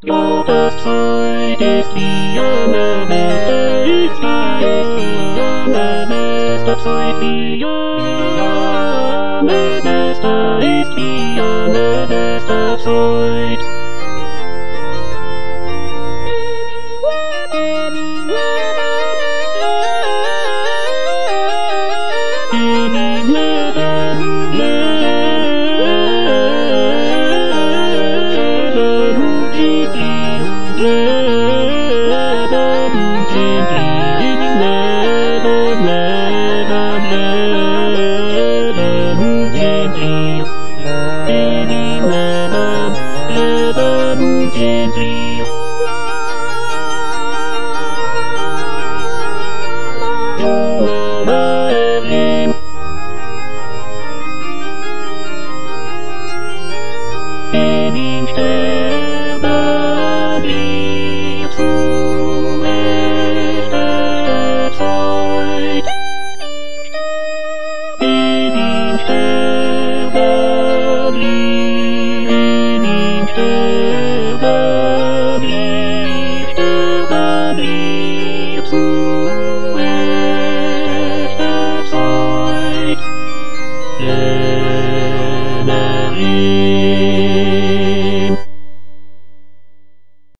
Ja, das Zeug ist wie Ananas, das Zeug wie Ananas, da ist wie Ananas, das Zeug. Bye.